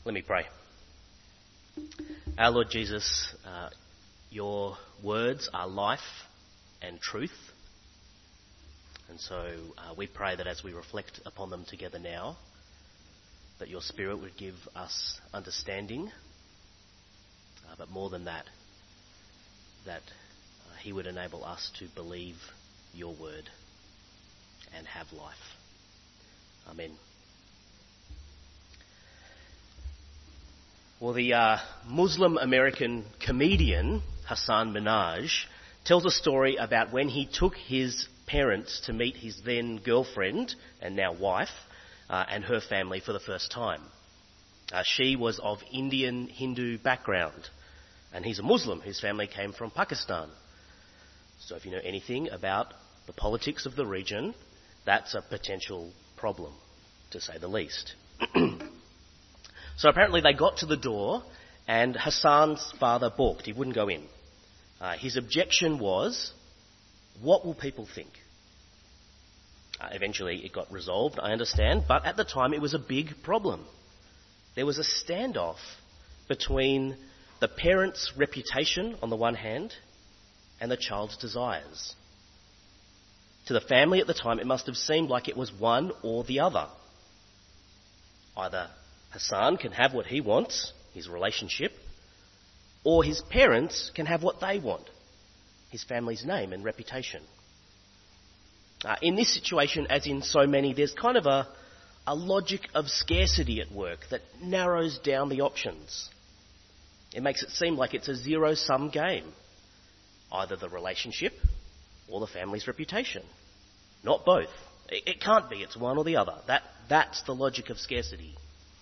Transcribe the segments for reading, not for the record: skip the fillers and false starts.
Let me pray. Our Lord Jesus, your words are life and truth. And so we pray that as we reflect upon them together now, that your Spirit would give us understanding, but more than that, that he would enable us to believe your word and have life. Amen. Well, the Muslim American comedian Hasan Minhaj tells a story about when he took his parents to meet his then girlfriend and now wife and her family for the first time. She was of Indian Hindu background, and he's a Muslim. His family came from Pakistan. So if you know anything about the politics of the region, that's a potential problem, to say the least. So apparently they got to the door and Hassan's father balked. He wouldn't go in. His objection was, what will people think? Eventually it got resolved, I understand, but at the time it was a big problem. There was a standoff between the parents' reputation on the one hand and the child's desires. To the family at the time, it must have seemed like it was one or the other. Either Hassan can have what he wants, his relationship, or his parents can have what they want, his family's name and reputation. In this situation, as in so many, there's kind of a logic of scarcity at work that narrows down the options. It makes it seem like it's a zero-sum game. Either the relationship or the family's reputation. Not both. It can't be, it's one or the other. That's the logic of scarcity.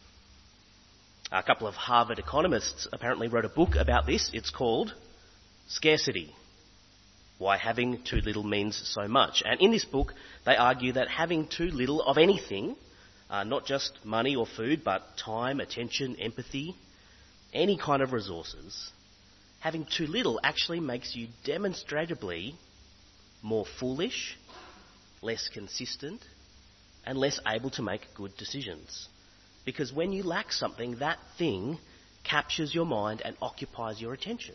A couple of Harvard economists apparently wrote a book about this. It's called Scarcity: Why Having Too Little Means So Much. And in this book, they argue that having too little of anything, not just money or food, but time, attention, empathy, any kind of resources, having too little actually makes you demonstrably more foolish, less consistent, and less able to make good decisions. Because when you lack something, that thing captures your mind and occupies your attention.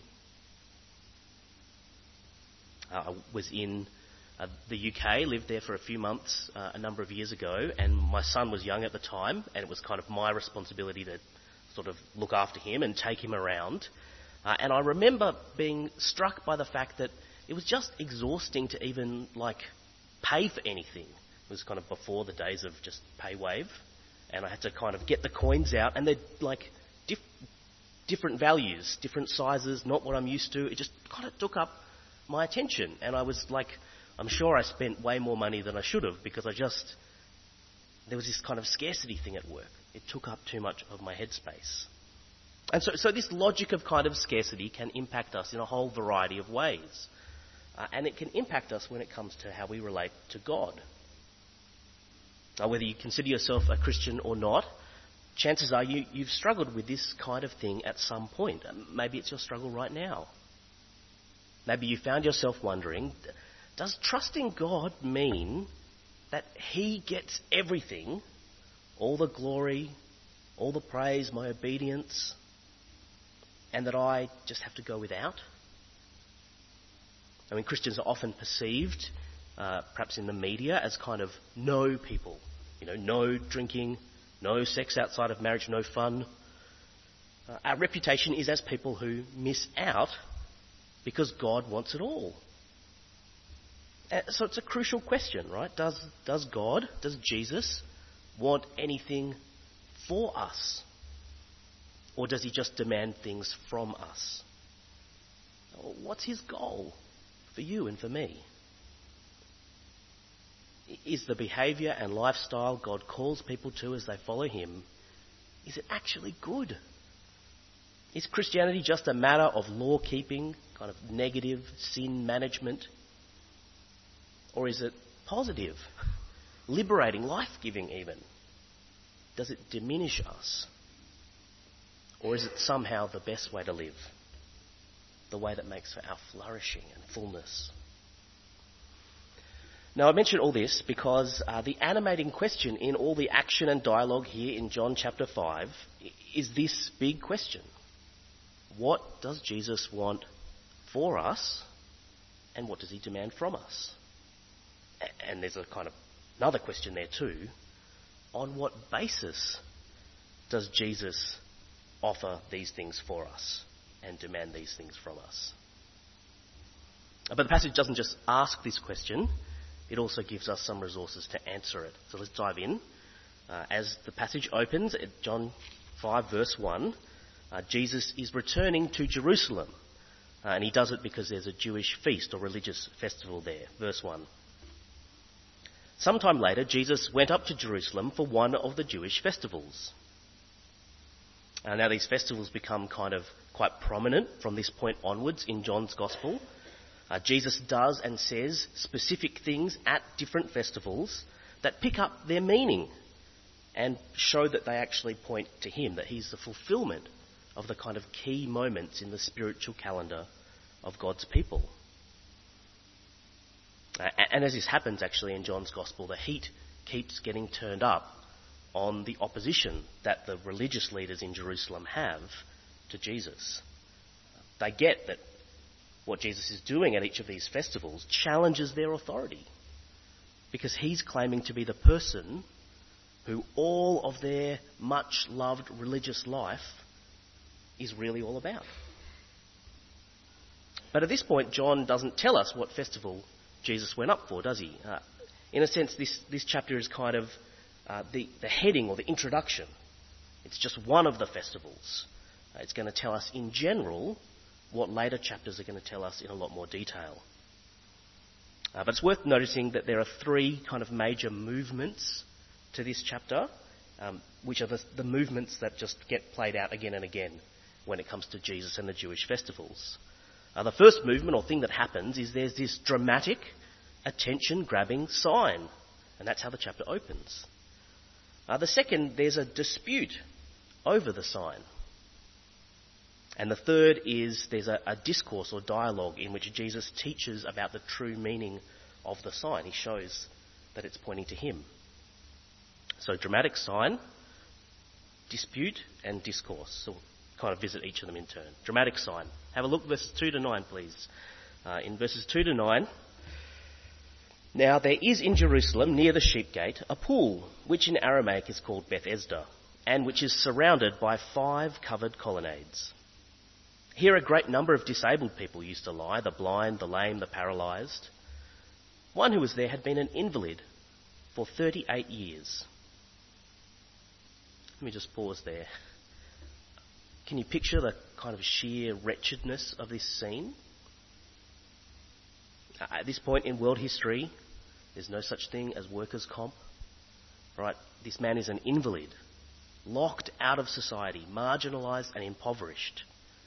I was in the UK, lived there for a few months a number of years ago, and my son was young at the time, and it was kind of my responsibility to sort of look after him and take him around. And I remember being struck by the fact that it was just exhausting to even, pay for anything. It was kind of before the days of just pay wave. And I had to kind of get the coins out, and they're different values, different sizes, not what I'm used to. It just kind of took up my attention. And I was I'm sure I spent way more money than I should have, because there was this kind of scarcity thing at work. It took up too much of my headspace. And so this logic of kind of scarcity can impact us in a whole variety of ways. And it can impact us when it comes to how we relate to God. Whether you consider yourself a Christian or not, chances are you've struggled with this kind of thing at some point. Maybe it's your struggle right now. Maybe you found yourself wondering, does trusting God mean that he gets everything, all the glory, all the praise, my obedience, and that I just have to go without? I mean, Christians are often perceived, perhaps in the media, as kind of no people. No drinking, no sex outside of marriage, no fun. Our reputation is as people who miss out because God wants it all. So it's a crucial question, right? Does God, does Jesus want anything for us? Or does he just demand things from us? What's his goal for you and for me? Is the behaviour and lifestyle God calls people to as they follow him, is it actually good? Is Christianity just a matter of law-keeping, kind of negative sin management? Or is it positive, liberating, life-giving even? Does it diminish us? Or is it somehow the best way to live? The way that makes for our flourishing and fullness? Now, I mention all this because the animating question in all the action and dialogue here in John chapter 5 is this big question. What does Jesus want for us, and what does he demand from us? And there's a kind of another question there too. On what basis does Jesus offer these things for us and demand these things from us? But the passage doesn't just ask this question, it also gives us some resources to answer it. So let's dive in. As the passage opens at John 5 verse 1, Jesus is returning to Jerusalem. And he does it because there's a Jewish feast or religious festival there. Verse 1. Sometime later, Jesus went up to Jerusalem for one of the Jewish festivals. Now these festivals become kind of quite prominent from this point onwards in John's Gospel. Jesus does and says specific things at different festivals that pick up their meaning and show that they actually point to him, that he's the fulfillment of the kind of key moments in the spiritual calendar of God's people. And as this happens actually in John's Gospel, the heat keeps getting turned up on the opposition that the religious leaders in Jerusalem have to Jesus. They get that what Jesus is doing at each of these festivals challenges their authority, because he's claiming to be the person who all of their much loved religious life is really all about. But at this point, John doesn't tell us what festival Jesus went up for, does he? In a sense, this chapter is kind of the heading or the introduction. It's just one of the festivals. It's going to tell us in general what later chapters are going to tell us in a lot more detail. But it's worth noticing that there are three kind of major movements to this chapter, which are the movements that just get played out again and again when it comes to Jesus and the Jewish festivals. The first movement or thing that happens is there's this dramatic, attention-grabbing sign, and that's how the chapter opens. The second, there's a dispute over the sign. And the third is there's a discourse or dialogue in which Jesus teaches about the true meaning of the sign. He shows that it's pointing to him. So dramatic sign, dispute and discourse. So we'll kind of visit each of them in turn. Dramatic sign. Have a look at verses 2 to 9, please. In verses 2 to 9, now there is in Jerusalem near the sheep gate a pool, which in Aramaic is called Bethesda, and which is surrounded by 5 covered colonnades. Here a great number of disabled people used to lie, the blind, the lame, the paralysed. One who was there had been an invalid for 38 years. Let me just pause there. Can you picture the kind of sheer wretchedness of this scene? At this point in world history, there's no such thing as workers' comp. Right? This man is an invalid, locked out of society, marginalised and impoverished.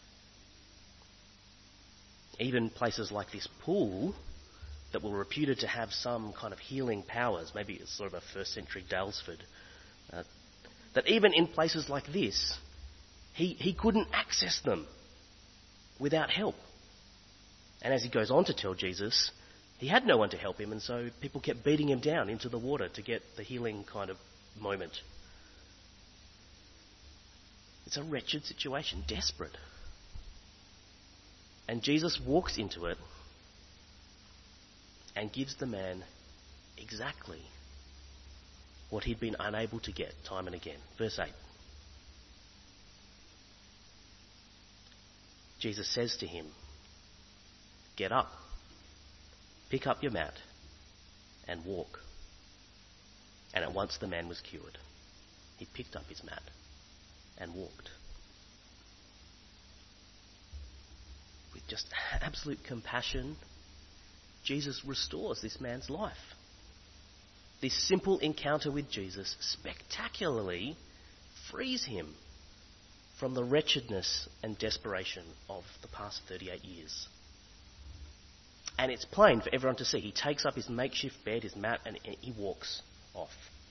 Even places like this pool that were reputed to have some kind of healing powers, maybe it's sort of a first century Daylesford, that even in places like this, he couldn't access them without help. And as he goes on to tell Jesus, he had no one to help him, and so people kept beating him down into the water to get the healing kind of moment. It's a wretched situation, desperate. And Jesus walks into it and gives the man exactly what he'd been unable to get time and again. Verse 8. Jesus says to him, "Get up, pick up your mat, and walk." And at once the man was cured. He picked up his mat and walked. With just absolute compassion, Jesus restores this man's life. This simple encounter with Jesus spectacularly frees him from the wretchedness and desperation of the past 38 years. And it's plain for everyone to see. He takes up his makeshift bed, his mat, and he walks off.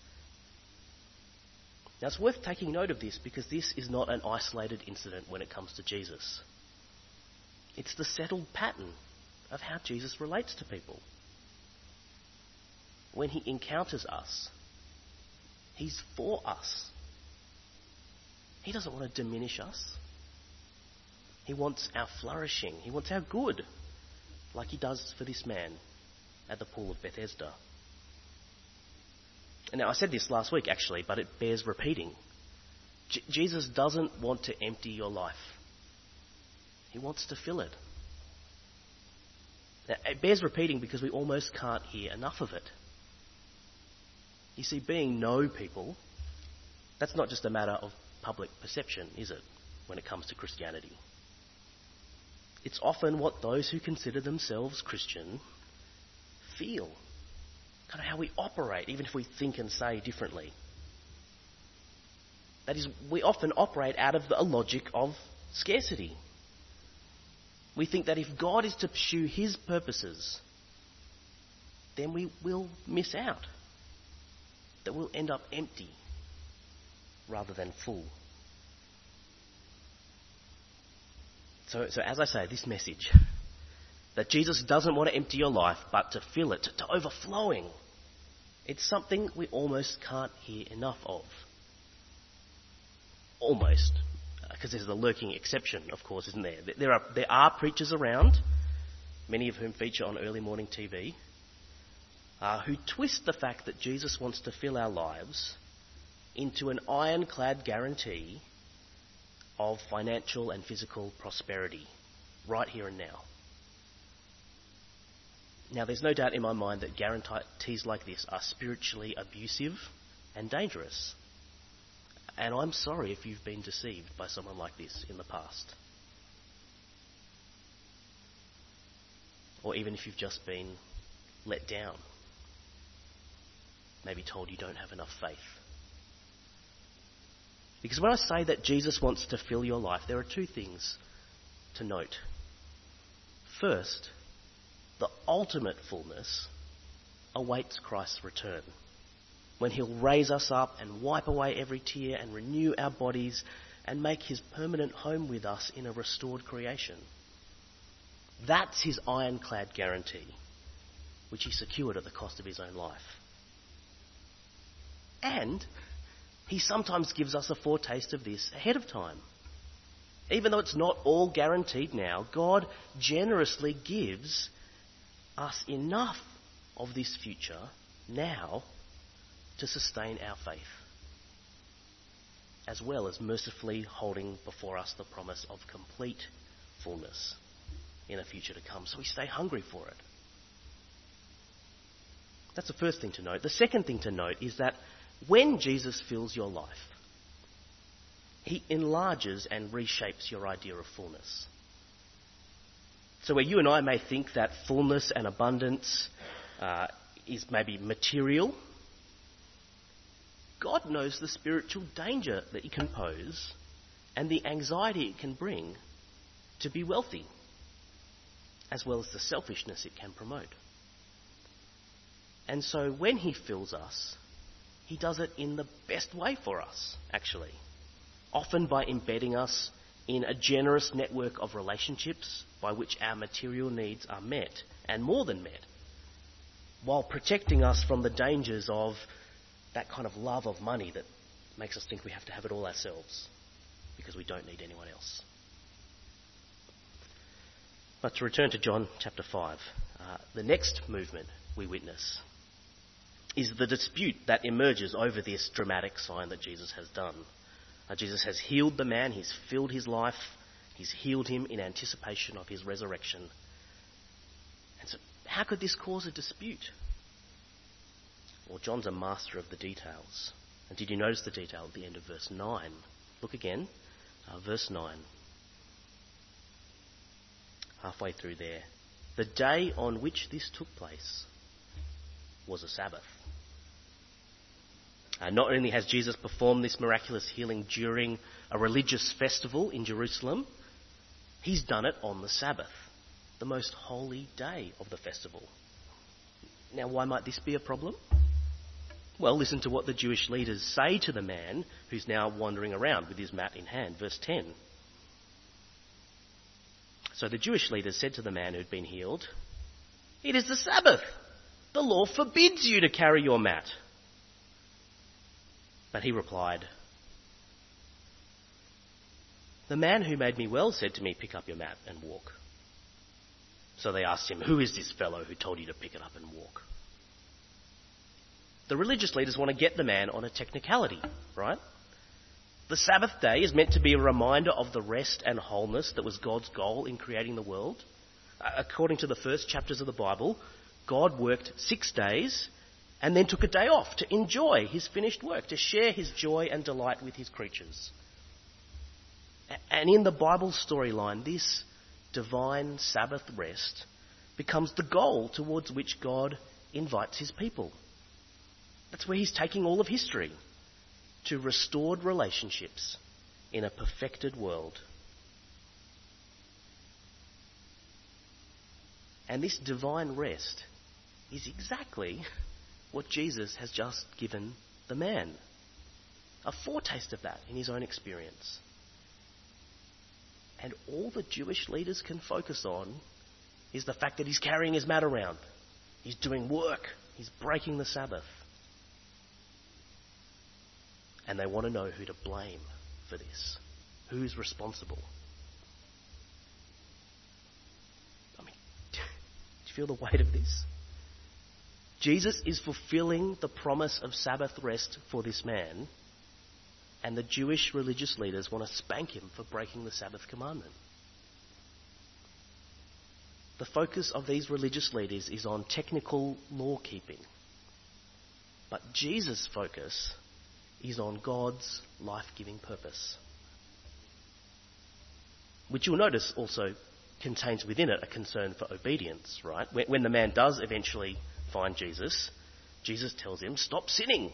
Now it's worth taking note of this because this is not an isolated incident when it comes to Jesus. It's the settled pattern of how Jesus relates to people. when he encounters us, he's for us. He doesn't want to diminish us. He wants our flourishing. He wants our good, like he does for this man at the pool of Bethesda. And now, I said this last week, actually, but it bears repeating. Jesus doesn't want to empty your life. He wants to fill it. Now, it bears repeating because we almost can't hear enough of it. You see, being no people, that's not just a matter of public perception, is it, when it comes to Christianity? It's often what those who consider themselves Christian feel. Kind of how we operate, even if we think and say differently. That is, we often operate out of a logic of scarcity. We think that if God is to pursue his purposes, then we will miss out. That we'll end up empty rather than full. So as I say, this message, that Jesus doesn't want to empty your life, but to fill it to overflowing, it's something we almost can't hear enough of. Almost. Because there's a lurking exception, of course, isn't there? There are preachers around, many of whom feature on early morning TV, who twist the fact that Jesus wants to fill our lives into an ironclad guarantee of financial and physical prosperity, right here and now. Now, there's no doubt in my mind that guarantees like this are spiritually abusive and dangerous. And I'm sorry if you've been deceived by someone like this in the past. Or even if you've just been let down. Maybe told you don't have enough faith. Because when I say that Jesus wants to fill your life, there are two things to note. First, the ultimate fullness awaits Christ's return, when he'll raise us up and wipe away every tear and renew our bodies and make his permanent home with us in a restored creation. That's his ironclad guarantee, which he secured at the cost of his own life. And he sometimes gives us a foretaste of this ahead of time. Even though it's not all guaranteed now, God generously gives us enough of this future now to sustain our faith, as well as mercifully holding before us the promise of complete fullness in a future to come. So we stay hungry for it. That's the first thing to note. The second thing to note is that when Jesus fills your life, he enlarges and reshapes your idea of fullness. So where you and I may think that fullness and abundance is maybe material, God knows the spiritual danger that it can pose and the anxiety it can bring to be wealthy, as well as the selfishness it can promote. And so when he fills us, he does it in the best way for us, actually. Often by embedding us in a generous network of relationships by which our material needs are met, and more than met, while protecting us from the dangers of that kind of love of money that makes us think we have to have it all ourselves because we don't need anyone else. But to return to John chapter 5, the next movement we witness is the dispute that emerges over this dramatic sign that Jesus has done. Jesus has healed the man, he's filled his life, he's healed him in anticipation of his resurrection. And so how could this cause a dispute? Well, John's a master of the details. And did you notice the detail at the end of verse 9? Look again, verse 9. Halfway through there. The day on which this took place was a Sabbath. Not only has Jesus performed this miraculous healing during a religious festival in Jerusalem, he's done it on the Sabbath, the most holy day of the festival. Now, why might this be a problem? Well, listen to what the Jewish leaders say to the man who's now wandering around with his mat in hand. Verse 10. So the Jewish leaders said to the man who'd been healed, "It is the Sabbath. The law forbids you to carry your mat." But he replied, "The man who made me well said to me, 'Pick up your mat and walk.'" So they asked him, "Who is this fellow who told you to pick it up and walk?" The religious leaders want to get the man on a technicality, right? The Sabbath day is meant to be a reminder of the rest and wholeness that was God's goal in creating the world. According to the first chapters of the Bible, God worked 6 days and then took a day off to enjoy his finished work, to share his joy and delight with his creatures. And in the Bible storyline, this divine Sabbath rest becomes the goal towards which God invites his people. That's where he's taking all of history, to restored relationships in a perfected world. And this divine rest is exactly what Jesus has just given the man. A foretaste of that in his own experience. And all the Jewish leaders can focus on is the fact that he's carrying his mat around. He's doing work. He's breaking the Sabbath. And they want to know who to blame for this. Who's responsible? I mean, do you feel the weight of this? Jesus is fulfilling the promise of Sabbath rest for this man, and the Jewish religious leaders want to spank him for breaking the Sabbath commandment. The focus of these religious leaders is on technical law keeping. But Jesus' focus is on God's life-giving purpose, which you'll notice also contains within it a concern for obedience, right? When the man does eventually find Jesus, Jesus tells him, "Stop sinning."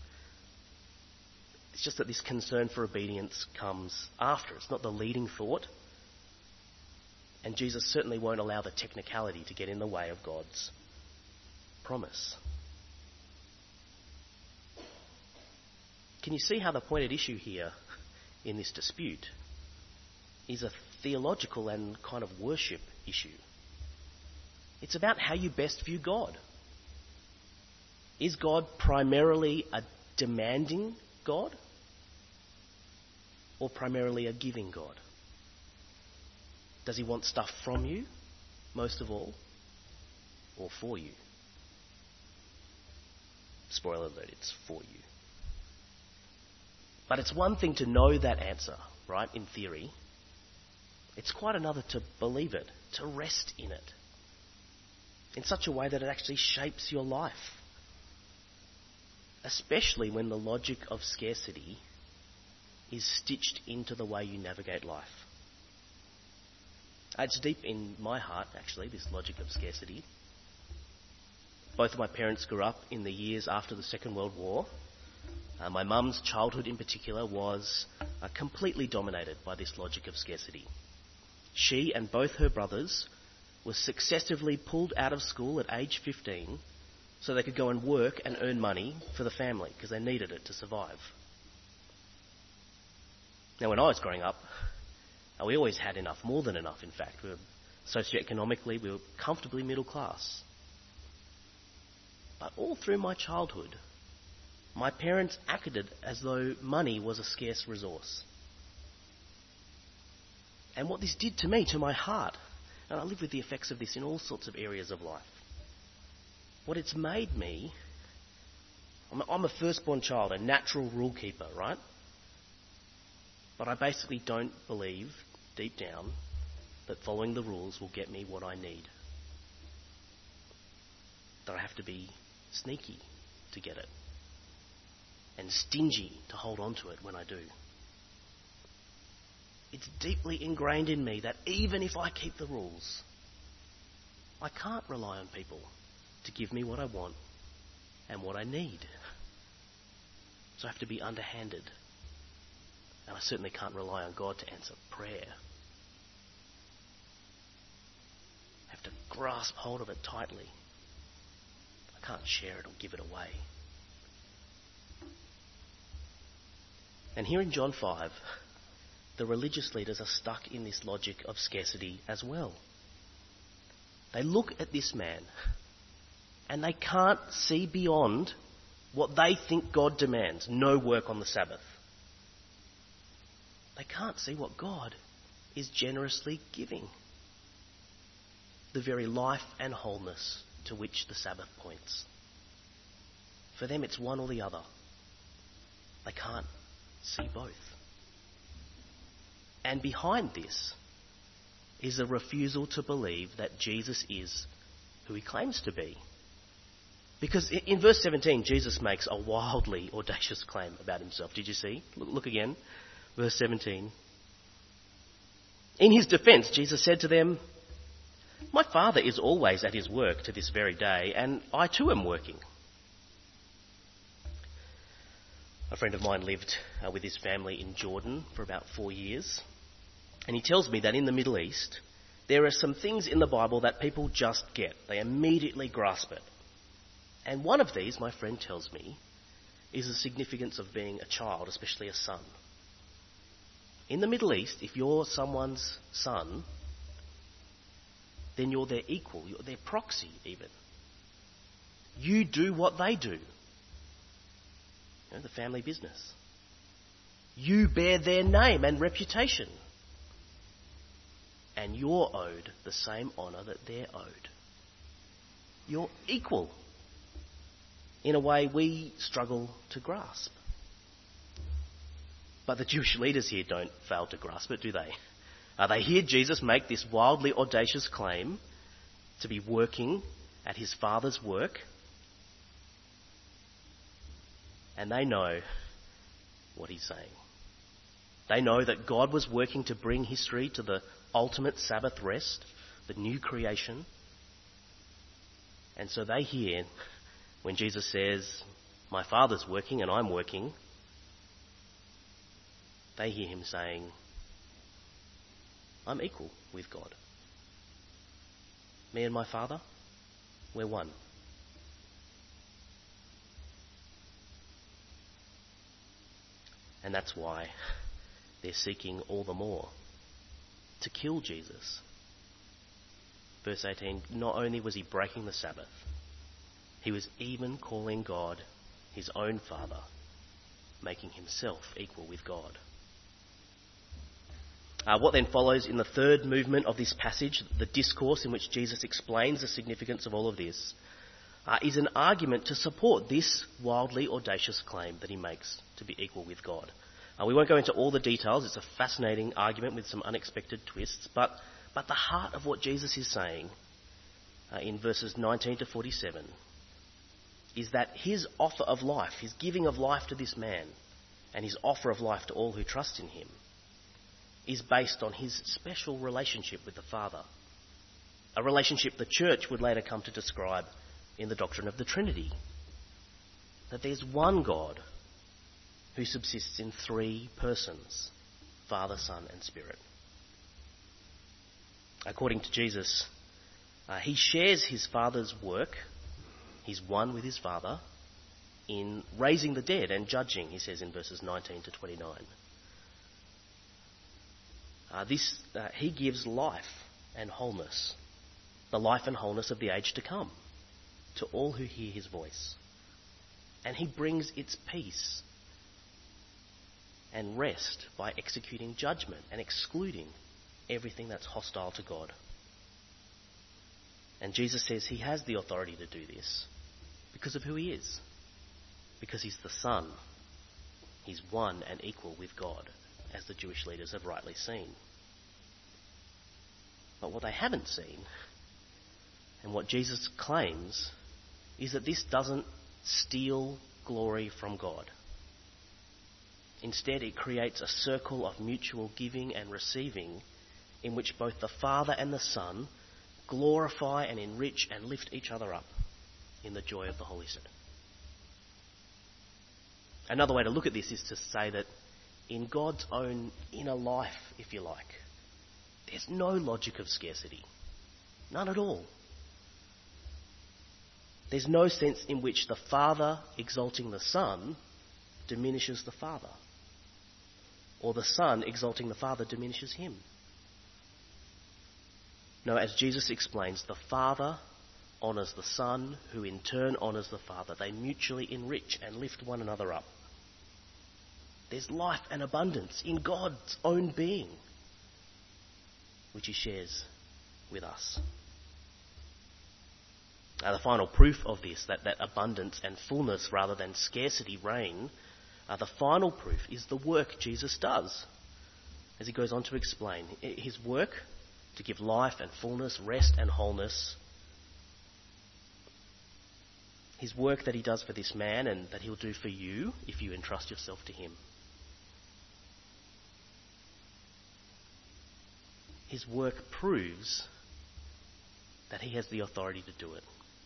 It's just that this concern for obedience comes after. It's not the leading thought. And Jesus certainly won't allow the technicality to get in the way of God's promise. Can you see how the point at issue here in this dispute is a theological and kind of worship issue? It's about how you best view God. Is God primarily a demanding God or primarily a giving God? Does he want stuff from you, most of all, or for you? Spoiler alert, it's for you. But it's one thing to know that answer, right, in theory. It's quite another to believe it, to rest in it, in such a way that it actually shapes your life. Especially when the logic of scarcity is stitched into the way you navigate life. It's deep in my heart, actually, this logic of scarcity. Both of my parents grew up in the years after the Second World War. My mum's childhood in particular was completely dominated by this logic of scarcity. She and both her brothers were successively pulled out of school at age 15 so they could go and work and earn money for the family because they needed it to survive. Now, when I was growing up, we always had enough, more than enough, in fact. Socioeconomically, we were comfortably middle class. But all through my childhood, my parents acted as though money was a scarce resource. And what this did to me, to my heart, and I live with the effects of this in all sorts of areas of life, what it's made me, I'm a firstborn child, a natural rule keeper, right? But I basically don't believe, deep down, that following the rules will get me what I need. That I have to be sneaky to get it. And stingy to hold on to it when I do. It's deeply ingrained in me that even if I keep the rules, I can't rely on people to give me what I want and what I need. So I have to be underhanded. And I certainly can't rely on God to answer prayer. I have to grasp hold of it tightly. I can't share it or give it away. And here in John 5, the religious leaders are stuck in this logic of scarcity as well. They look at this man and they can't see beyond what they think God demands, no work on the Sabbath. They can't see what God is generously giving, the very life and wholeness to which the Sabbath points. For them it's one or the other. They can't see both. And behind this is a refusal to believe that Jesus is who he claims to be. Because in verse 17, Jesus makes a wildly audacious claim about himself. Did you see? Look again. Verse 17. In his defence, Jesus said to them, "My Father is always at his work to this very day, and I too am working." A friend of mine lived with his family in Jordan for about 4 years. And he tells me that in the Middle East, there are some things in the Bible that people just get. They immediately grasp it. And one of these, my friend tells me, is the significance of being a child, especially a son. In the Middle East, if you're someone's son, then you're their equal, you're their proxy even. You do what they do. The family business. You bear their name and reputation. And you're owed the same honour that they're owed. You're equal in a way we struggle to grasp. But the Jewish leaders here don't fail to grasp it, do they? They hear Jesus make this wildly audacious claim to be working at his Father's work, and they know what he's saying. They know that God was working to bring history to the ultimate Sabbath rest, the new creation. And so they hear when Jesus says, "My Father's working and I'm working," they hear him saying, "I'm equal with God. Me and my Father, we're one." And that's why they're seeking all the more to kill Jesus. Verse 18, not only was he breaking the Sabbath, he was even calling God his own Father, making himself equal with God. What then follows in the third movement of this passage, the discourse in which Jesus explains the significance of all of this, is an argument to support this wildly audacious claim that he makes to be equal with God. We won't go into all the details. It's a fascinating argument with some unexpected twists. But the heart of what Jesus is saying in verses 19 to 47 is that his offer of life, his giving of life to this man, and his offer of life to all who trust in him, is based on his special relationship with the Father. A relationship the church would later come to describe in the doctrine of the Trinity. That there's one God who subsists in three persons, Father, Son and Spirit. According to Jesus, he shares his Father's work, he's one with his Father, in raising the dead and judging, he says in verses 19 to 29. He gives life and wholeness, the life and wholeness of the age to come, to all who hear his voice. And he brings its peace and rest by executing judgment and excluding everything that's hostile to God. And Jesus says he has the authority to do this because of who he is. Because he's the Son. He's one and equal with God, as the Jewish leaders have rightly seen. But what they haven't seen, and what Jesus claims, is that this doesn't steal glory from God. Instead, it creates a circle of mutual giving and receiving in which both the Father and the Son glorify and enrich and lift each other up in the joy of the Holy Spirit. Another way to look at this is to say that in God's own inner life, if you like, there's no logic of scarcity. None at all. There's no sense in which the Father exalting the Son diminishes the Father, or the Son exalting the Father diminishes him. No, as Jesus explains, the Father honours the Son, who in turn honours the Father. They mutually enrich and lift one another up. There's life and abundance in God's own being, which he shares with us. Now, the final proof of this, that abundance and fullness rather than scarcity reign, the final proof is the work Jesus does. As he goes on to explain, his work to give life and fullness, rest and wholeness, his work that he does for this man and that he'll do for you if you entrust yourself to him. His work proves that he has the authority to do it.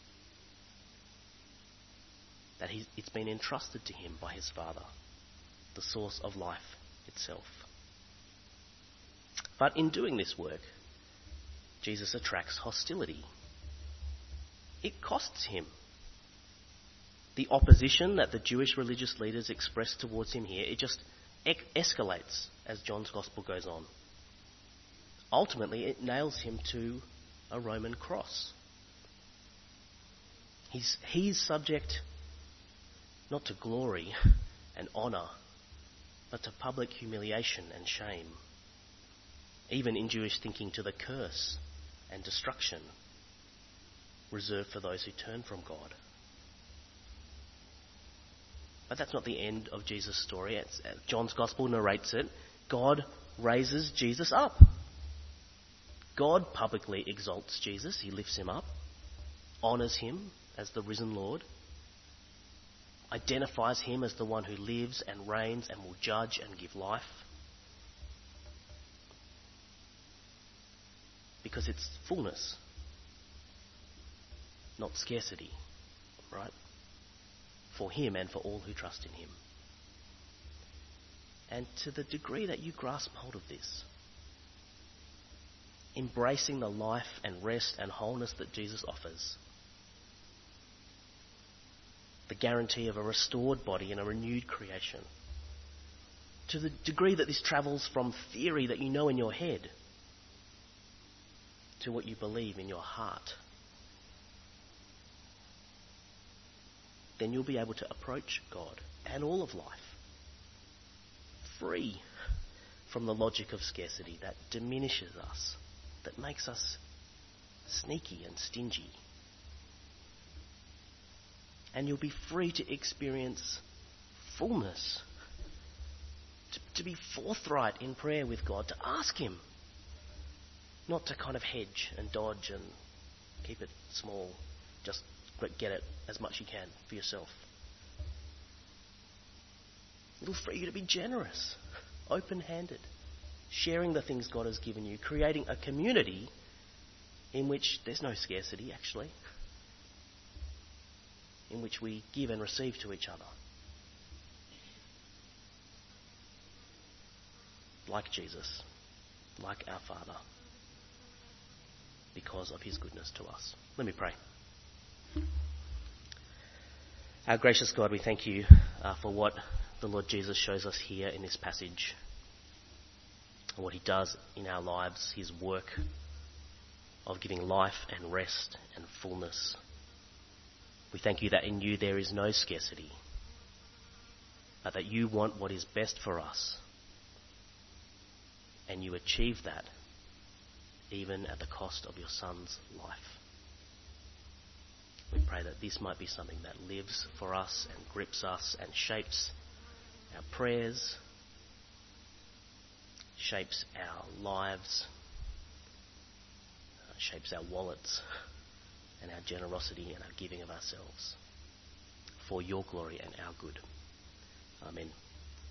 That it's been entrusted to him by his Father, the source of life itself. But in doing this work, Jesus attracts hostility. It costs him. The opposition that the Jewish religious leaders express towards him here, it just escalates as John's Gospel goes on. Ultimately, it nails him to a Roman cross. He's subject not to glory and honour, but to public humiliation and shame. Even in Jewish thinking, to the curse and destruction reserved for those who turn from God. But that's not the end of Jesus' story. As John's Gospel narrates it, God raises Jesus up. God publicly exalts Jesus. He lifts him up, honours him as the risen Lord, identifies him as the one who lives and reigns and will judge and give life. Because it's fullness, not scarcity, right? For him and for all who trust in him. And to the degree that you grasp hold of this, embracing the life and rest and wholeness that Jesus offers, the guarantee of a restored body and a renewed creation, to the degree that this travels from theory that you know in your head to what you believe in your heart, then you'll be able to approach God and all of life free from the logic of scarcity that diminishes us, that makes us sneaky and stingy. And you'll be free to experience fullness, to be forthright in prayer with God, to ask him, not to kind of hedge and dodge and keep it small, just get it as much as you can for yourself. It'll free you to be generous, open-handed, sharing the things God has given you, creating a community in which there's no scarcity, actually, in which we give and receive to each other. Like Jesus, like our Father, because of his goodness to us. Let me pray. Our gracious God, we thank you for what the Lord Jesus shows us here in this passage, and what he does in our lives, his work of giving life and rest and fullness. We thank you that in you there is no scarcity, but that you want what is best for us, and you achieve that even at the cost of your Son's life. We pray that this might be something that lives for us and grips us and shapes our prayers, shapes our lives, shapes our wallets and our generosity and our giving of ourselves for your glory and our good. Amen.